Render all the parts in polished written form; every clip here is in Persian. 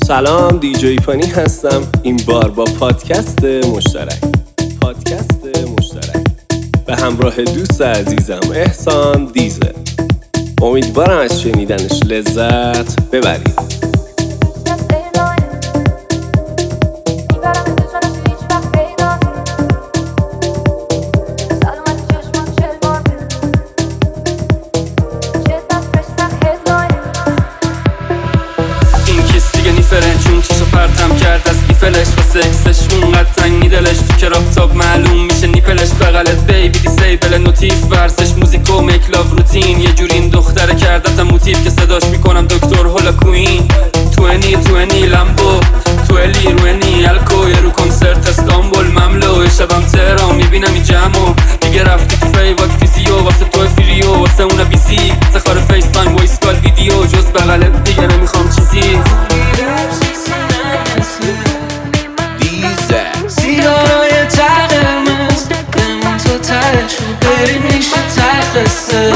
سلام، دیجی پانی هستم. این بار با پادکست مشترک به همراه دوست عزیزم احسان دیزل. امیدوارم از شنیدنش لذت ببرید. چون چیشو پرتم کرد از ایفلش و سکسش اونقدر تنگی دلش تو کراپتاپ معلوم میشه نیپلش بغلت بیبی دیسیبل نوتیف ورزش موزیک و میک لاو روتین یه جوری این دختره کردتم موتیف که صداش میکنم دکتر هولا کوین 20 لامبو 20 الکو یه رو کنسرت استانبول مملو شبم تهران میبینم این جمعو دیگه رفتی تو فیوات فیزیو واسه تو فریو واسه اونا بیزی سخار فیس تایم وایس کال ویدیو جز بغلت دیگه نمیخوام چیزی سیگارای تقرمز بمون تو ترش رو بریم میشه تخصه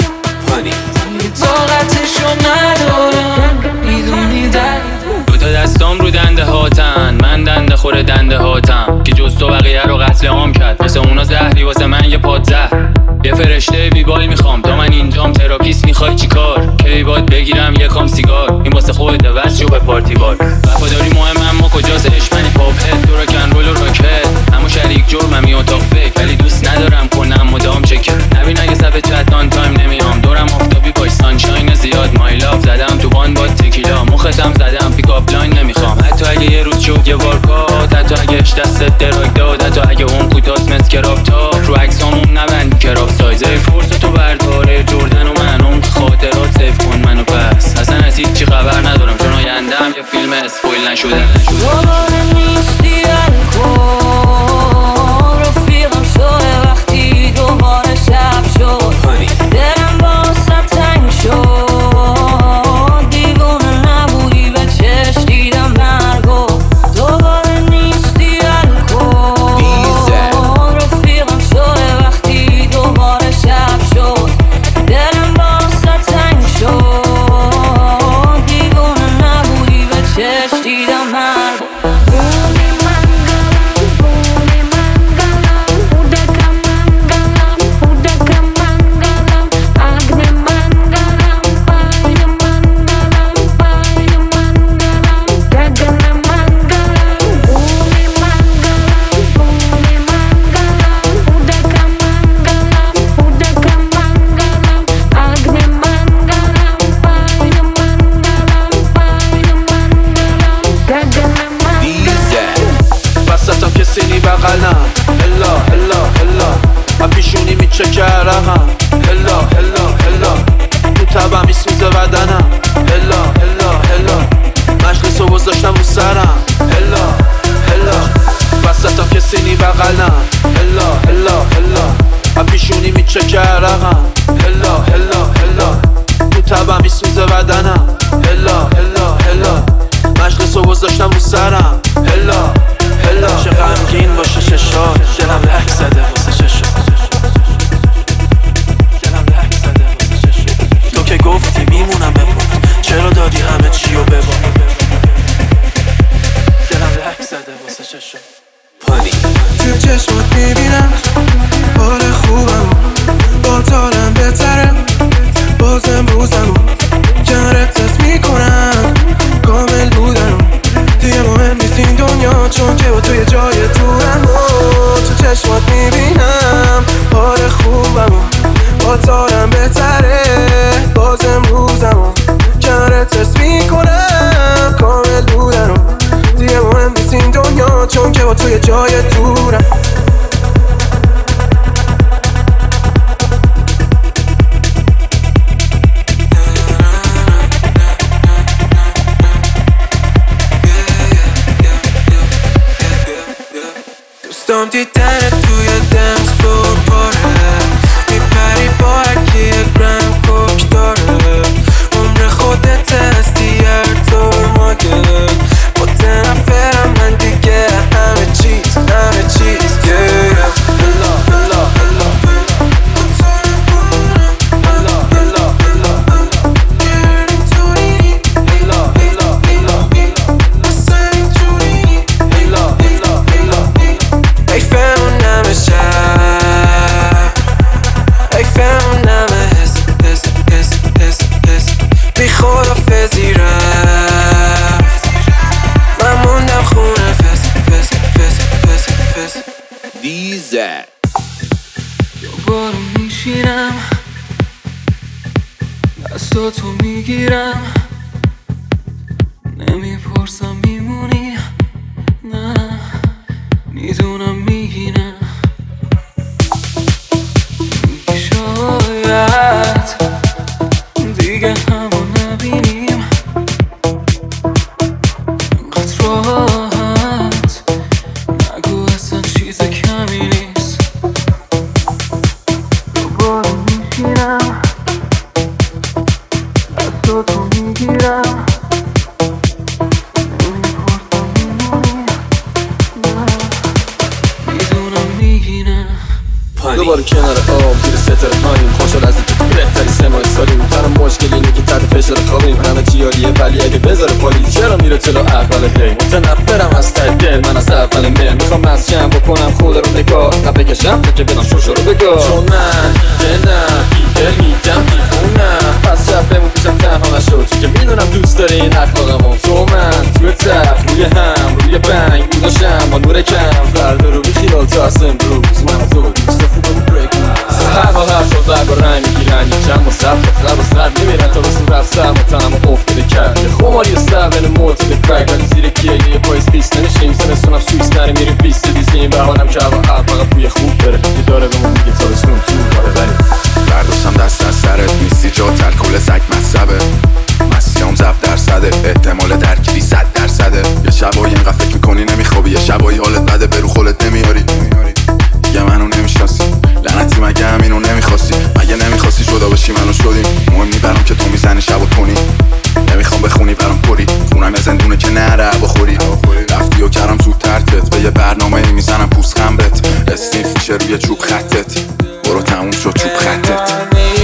طاقتشو ندارم میدونی دوتا دستام رو دنده هاتن من دنده خور دنده هاتم که جز تو بقیه رو قتل عام کرد مثل اونا زهری واسه من یه پادزهر یه فرشته بیبال میخوام تا من اینجام تراپیست میخوای چی کار کی باید بگیرم یکم سیگار این واسه خودت واسه جو به پارتی بار وفاداری مهم اما کجاست عشق پاپ هد تو راکن رول و راکت اما شریک جرمم یه اتاق فکر ولی دوست ندارم کنم مدام چک نبین اگه صفحه چت آن تایم نمیام دورم آفتابی با سانشاین زیاد مای لاف زدم تو بان با تکیلا مختم زدم پیک اپ لاین نمیخوام حتی اگه یه روز شد یه ورکات حتی اگه اش دست دراگ داد حتی اگه اون کوتاس مس کراپ تاپ رو عکسامون نبند کراپ سایز فورس تو برداره جردن و من اون خاطرات سیف کن منو پس اصلا از هیچ چی خبر ندارم چون آیندهم یه فیلم اسپویل نشده دوباره نیستی الکل رفیقم شده وقتی دوباره شب شد دلم واسه تنگ شد دیوونه نبودی به چشم دیدم مرگو دوباره نیستی الکل رفیقم شده وقتی دوباره شب شد دلم واسه تنگ شد دیوونه نبودی به چشم دیدم مرگو بغلم هلا هلا هلا اپیشونی میچکه عرقم هلا هلا هلا تو تبم میسوزه بدنم هلا هلا هلا مجلس رو گذاشتم رو سرم هلا هلا وسطم که سینی بغلم هلا هلا هلا اپیشونی میچکه عرقم هلا هلا هلا تو تبم میسوزه بدنم هلا هلا هلا مجلس رو گذاشتم رو سرم هلا هلا چه غمگین باشه چشات دلم لک زده واسه چشات تو که گفتی میمونم بپرد چرا دادی همه چیو ببار دلم لک زده واسه چشات تو چشمات میبینم حال خوبم با تالم بهتره بازم روزمو کنارت تست میکنم کامل بودنم دیگه مهم نیست این دنیا چون که با توی جای دورم تو چشمات میبینم حال خوبم با تارم بهتره بازم روزم کنارت تست میکنم کامل بودنم دیگه مهم نیست این دنیا چون که با توی جای دورم دوستم دیدنت توی دنس فلور پاره میپری با هرکی یه گرم کوک داره عمر خودت هستی هر طور ماگه متنفرم من دیگه همه چیز حافظی رفت من موندم خونه فس فس فس فس فس دیزه دوباره میشینم دستاتو میگیرم نمیپرسم میمونی نه میدونم میگی نه میگی شاید دیگه همو نبینیم انقدر راحت نگو اصلا چیز کمی نیست دوباره میشینم دستاتو میگیرم نمیپرسم میمونی نه میدونم میگی نه دوباره کنار آب زیر ستاره پایین خوشحال از تو بهتری 3 ماه سالیم تنها مشکل اینه که تحت فشار خوابیم همه چی عالیه ولی اگه بذاره پالیز چرا میره جلو اول هی متنفرم از ته دل من از اول مهر میخوام مسجم بکنم خود رو نگاه نه بکشم که بدم شوشو رو بگاه چون من دلم بیدل میدم دیوونم پس شب بمون پیشم تنها نشد چون که میدونم دوست داری این اخلاقمو تو من توی تخت روی هم روی بنگ بوداشم با نور کم فردا رو بیخیال تا از امروز من تو دوست خوبم بریک هوا هر شد برگ و رنگ میگیرن یک چند با سب خب و سر میمیرن تا رسون رفت سر متنم و افتاده کرد یه خماری و سرون موت کرک ولی زیر گیلی یه پایز پیست نمیشیم سنستونم سویس نره میریم بیست دیزیم بهانم که هوا هر فقط بوی خوب بره یه داره بمون میگه تابستون تو داره بری برداشتم دست از سرت نیستی جا ترکل سگ مصبه مسیام زب درصده احتمال درگیری 100%. یه شبایی اینقدر فکر میکنی نمیخوابی یه شبایی حالت بده برو خولت نمیاری دیگه منو نمیشناسی لعنتی مگه همینو نمیخواستی مگه نمیخواستی جدا بشی منو شدیم مهم نی برام که تو میزنی شب و تونی نمیخوام بخونی برام پری خونم یه زندونه که نره بخوری رفتی و کردم زود ترکت به یه برنامه میزنم پوست خمرت استیف میشه روی چوب خطت برو تموم شد چوب خطت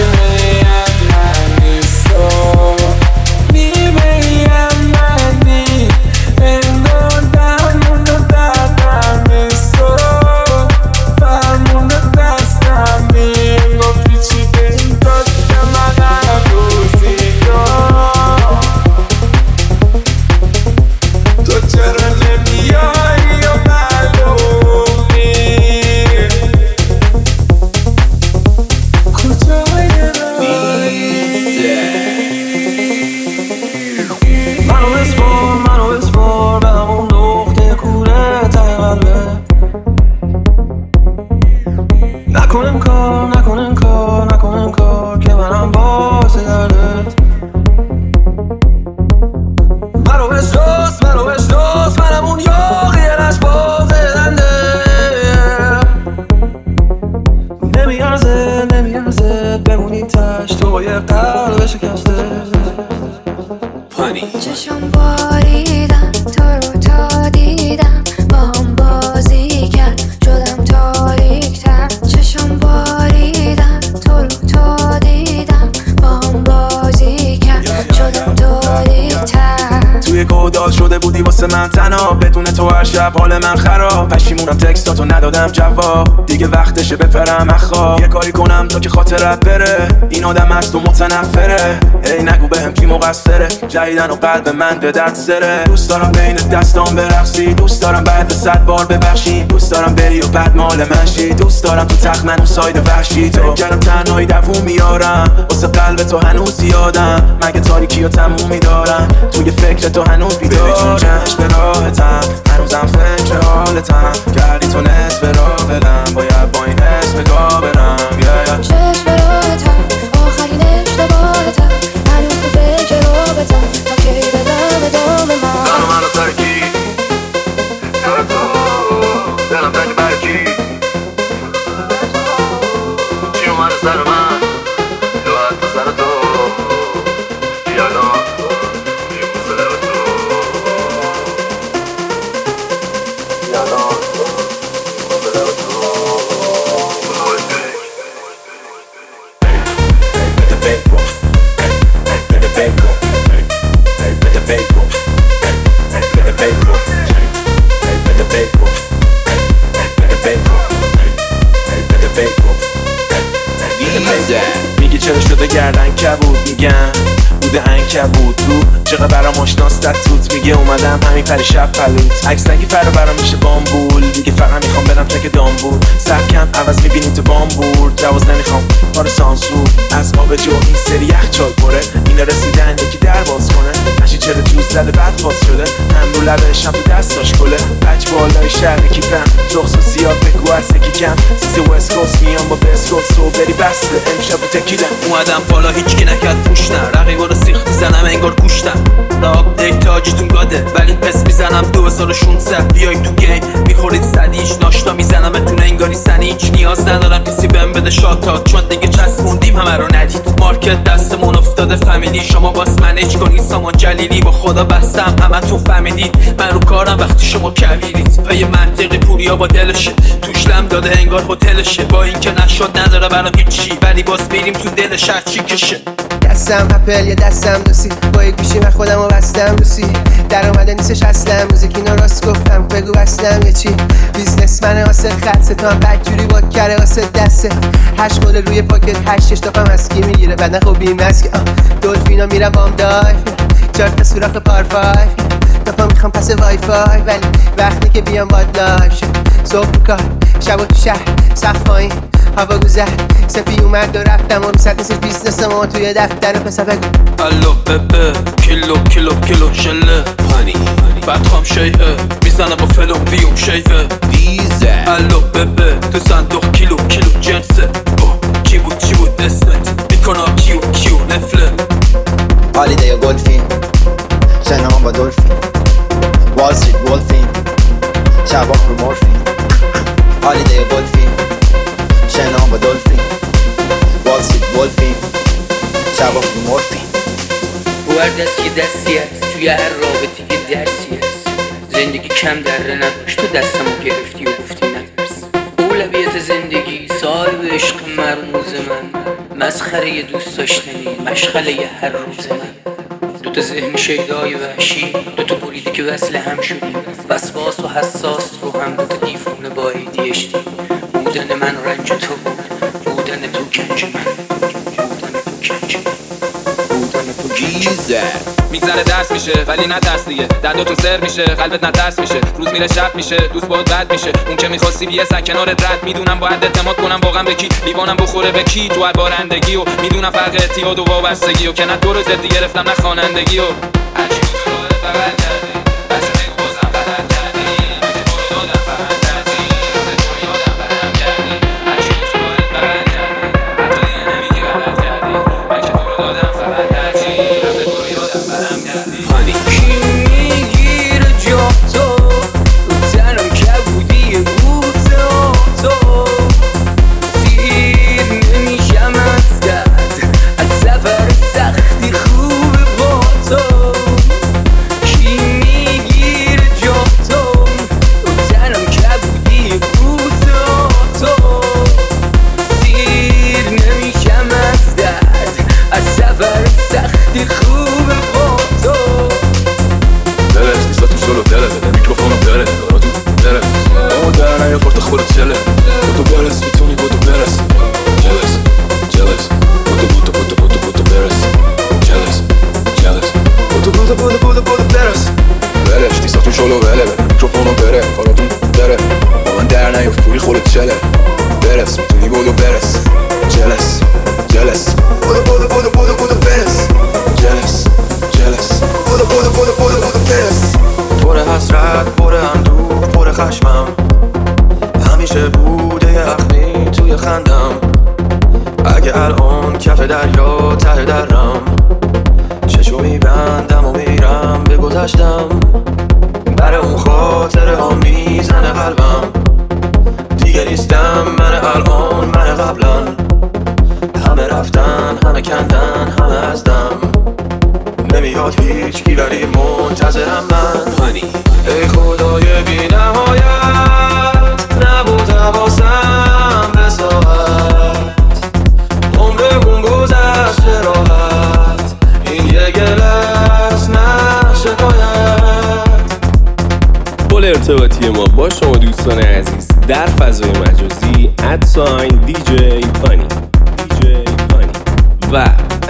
نکنم کار که منم باعث دردت منو بشناس منم اون یاقی لشباز دنده نمیارزه بمونی تشت تو با یه قلب شکسته پانی چشم باریدم تو رو تا دیدم با هم بازی کرد شدم تاریک‌تر چشم باریدم تو رو تا دیدم با هم بازی کرد شدم تاریک‌تر توی گودال شده بودی واسه من تنها بدون تو هر شب حال من خراب پشیمونم تکستاتو ندادم جواب دیگه وقتشه بپرم اخواب یه کاری کنم تا که خاطرت بره این آدم از تو متنفره ای نگو بهم کی مقصره جدیدن و قلب من به درد زره دوست دارم بین دستام برقصی دوست دارم بعد 100 بار ببخشی دوست دارم بری و بعد مال من شی دوست دارم تو تخت منو ساید وحشی تو کردم تنهایی دووم میارم واسه قلب تو هنوز زیادم مگه تاریکی و تمومی دارم توی فکر تو هنوز بیدارم چشم به راحتم هنوزم فکر حالتم کردی تو نصف راه بدم باید با این حس بگاه برم چشم به راحتم آخرین اشتباهتم هنوز تو فکر رابطم تا کی بدم ادامه منو ترکی سر تو دلم تنگ برکی چی اومده سر من یا حتی سر تو یادم میبوزه لب تو یادم میبوزه لب تو میگی چرا شده گردن کبود میگم بوده هنگ بود تو چقدر برام آشناست توت میگه اومدم همین پریشب پلوت عکس نگی فرا برام میشه بامبول دیگه فقط میخوام برم تک دامبول سبکم عوض میبینی تو بامبول جواز نمیخوام کار سانسور از آب جو این سری یخچال پره اینا رسیدن یکی در باز کنه نشی چرا جوز زده بعد فاز شده هم رو لبش هم تو دستاش کله بچ بالای شهر کیپم رخص و سیاه بگو از یکی کم سیسی وست کوست میام با بسکوت سو بری بسته امشب و تکیلم اومدم بالا هیچکی نکرد پوش نه رقیبا رو سیخ میزنم انگار گوشتم آپدیت تاجتون گاده ولی پس میزنم 2600 بیای تو گیم میخورید صدیش ناشتا میزنم انگاری سنی هیچ نیاز ندارم کسی بهم بده شاتات چون دیگه چسبوندیم همه رو ندید مارکت دستمون افتاده فامیلی شما باس منیج کنید سامان جلیلی با خدا بستم همه تو فهمیدید من رو کارم وقتی شما کویرید پای منطقی پوریا با دلشه توش لم داده انگار هتلشه با اینکه نشد نداره برام هیچی ولی باز میریم تو دلش هر چی کشه دستم اپل یا دستم دوسی با یک گوشی من خودمو بستم دوسی در اومده نیستش اصلا موزیک اینو راست گفتم بگو بستم یه چی بیزنسمن واسه خط ستام بدجوری با کره واسه دسته 8 مول روی پاکت 8 اشتاقم اسکی میگیره بعد خب بیم اسکی دلفینا میرم بام دایف 4 تا سوراخ پارفای دفعه میخوام پس وای فای ولی وقتی که بیام باد لایف شد صبح کار شب تو شهر سقف پایین هوا گذر سپی اومد و رفتم و روسط نیست بیزنس ما توی دفتر پسر بگو الو ببه کیلو شله هانی بعد خام شیعه میزنم با فلوم بیوم شیفه دیزه الو ببه تو صندوق کیلو جنسه چی بود اسمت میکنم کیو نفله هالیدی یا گلفین شنام با دولفین وال استریت ولفین شباک رو مورفین هالیدی یا گلفین شنام با دولفین وال استریت ولفین شباک رو مورفین هر دست که دستی هست توی هر رابطه که درسی هست زندگی کم دره نداشت تو دستمو گرفتی و گفتی نترس اولویت زندگی صاحب عشق مرموز من مسخره دوست داشتنی مشغله هر روز من دوتا ذهن شیدای وحشی دوتا بریده که وصل هم شدیم وسواس و حساس رو هم دوتا دیفونه با ADHD بودن من رنج تو بودن تو کنج من میگذره درس میشه ولی نه درس دیگه دنداتون سر میشه قلبت نه درس میشه روز میره شب میشه دوست باهات بد میشه اون که میخواستی بیه سر کنارت رد میدونم باید اعتماد کنم واقعا به کی لیوانم بخوره به کی تو هر بارندگی و میدونم فرق اعتیاد و وابستگی و که نه تو رو زدی گرفتم نه خوانندگی و هرچی تو راهت بغل کردی بس بگو بازم غلط کردی من که تو رو دادم فقط ترجیح تو یادم برم کردی هرچی تو راهت بغل کردی حتی دیگه نمیگی غلط کردی من که تو رو دادم فقط ترجیح کی میگیره جا تو تنم کبودی بوته تو سیر نمیشم از درد از سفر سختی خوبه با تو کی میگیره جا تو تنم کبودی بوته تو سیر نمیشم از درد از سفر سختی خوبه با تو Dele, sta tu solo tele, il microfono bere, ora tu bere. Oh dai, io porto fuori celle. Butto beres, bitoni butto beres. Jealous. Butto beres. Jealous. Butto beres. Bele, sta tu solo bere, il microfono bere, ora tu bere. Ma man der nei fuori fuori celle. Beres, bitoni butto beres. Jealous. Butto beres. Jealous. Butto beres. پر حسرت پر اندوه پر خشمم همیشه بوده یخنی توی خندم اگه الان کف دریا ته درم چشو میبندم و میرم به گذشتم بر اون خاطره ها میزنه قلبم دیگه نیستم من الان من قبلا همه رفتن همه کندن همه ازدم نمیاد هیچ کی ولی منتظرم من هانی ای خدای بی نهایت نبود حواسم به ساعت عمرمون گذشته راحت این یه گله است نه شکایت. پل ارتباطی ما با شما دوستان عزیز در فضای مجازی @DJ پانی و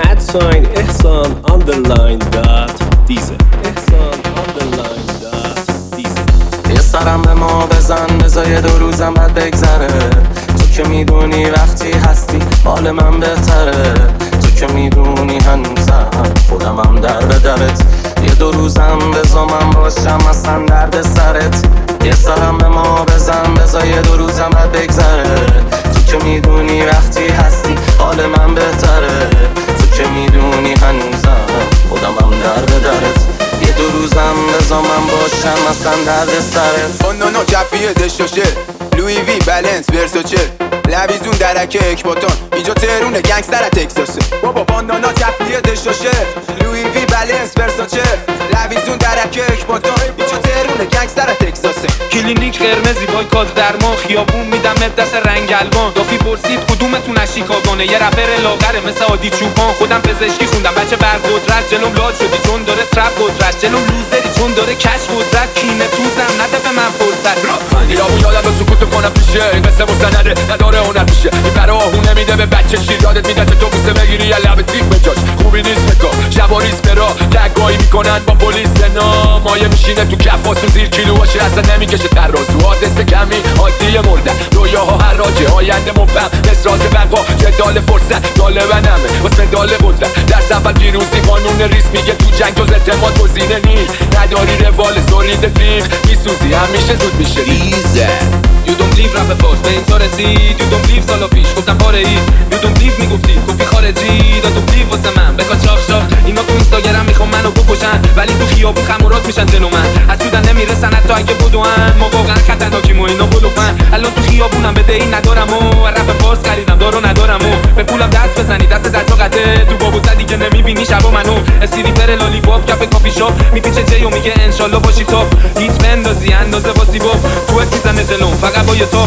ادساین احسان آندرلاین دات دیزه احسان آندرلاین دات دیزه. یه سرم به ما بزن بذار 2 روزم بعد بگذره. تو که میدونی وقتی هستی حال من بهتره. تو که میدونی هنوزم خودمم در به درت. یه 2 روزم بذار من باشم اصلا درد سرت. یه سرم به ما بزن بذار 2 روزم بعد بگذره. تو که میدونی وقتی هستی حال من بهتره. تو که میدونی هنوزم خودمم در به درت. یه 2 روزم بذار من باشم اصلا درد سرت. باندانا کفیه دشاشه لوی وی بلنس ورساچه لویزون درکه اکباتان اینجا تهرونه گنگستر تکساسه. بابا باندانا کفیه دشاشه لوی وی بلنس ورساچه لویزون درکه اکباتان اینجا تهرونه گنگستر تکساسه. کلینیک قرمزی بای کاز درمان خیابون میدم دست رنگ الوان. دافی پرسید کدومتون از شیکاگونه یه رپر لاغره مثل عادی چوپان. خودم پزشکی خوندم بچه برقدرت جلوم لاد شدی چون داره ترپ قدرت. جلوم لوزری چون داره کش قدرت. کینه توزم نده به من فرصت. ایرامون یادم رو سکوتو کنم پیشه این مثل مستنده نداره هنر میشه. این برا آهونه میده به بچه شیر یادت میده تو بوسه بگیری یه لب تیک بجاش. خوبی نیست بکار شباریز برا تگایی میکنن با پلیس نه مایه میشینه تو کف واسو زیر کیلو باشه اصلا نمیکشه ترازو. حادث کمی عادی مردن رویاها حراجه آینده مبهم اسراز بقا جدال فرصت طالبنمه واسه مدال قدرت. در اول پیروزی قانون ریس میگه تو جنگ جز اعتماد گزینه نیست. نداری روال سولید تیغ میسوزی همیشه زود میشه دیزه. You don't believe رپ فاز به این تا رسید. You don't believe سالا پیش گفتم پاره ای. You don't believe میگفتی کپی خارجی. Don't believe واسه من بکا چاق چاق. اینا تو اینستاگرام میخوام منو بکشن ولی تو خیابون خم و راست میشن جلو من. حسودن نمیرسن حتی اگه بدوان. ما واقعا خطرناکیم و اینا بلوفن. الان تو خیابونم بده این ندارم و رپ فاز خریدم دارو ندارم و به پولم دست بزنی دست در تو قطعه. تو بابو زدی که نمیبینی شبا منو استریپر لالی پاپ کف کافی شاپ میپیچه جیو میگه انشالله باشی تاپ. هیچ بندازی اندازه واسه باب تو میزنه جلوم فقط با یه تاپ.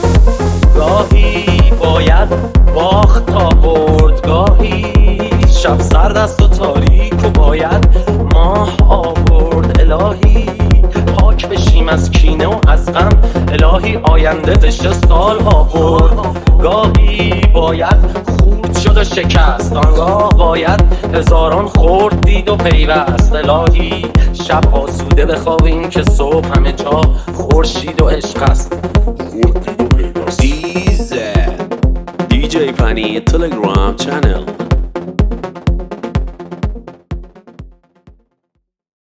گاهی باید باخت تا برد گاهی شب سرد است و تاریک و باید ماه آورد. الهی پاک بشیم از کینه و از غم. الهی آینده بشه سالها برد. گاهی باید خورد شد و شکست آنگاه باید هزاران خورد دید و پیوست. الهی شب آسوده بخوابیم که صبح همه جا خورشید و عشق است. دیزه DJ Pani Telegram channel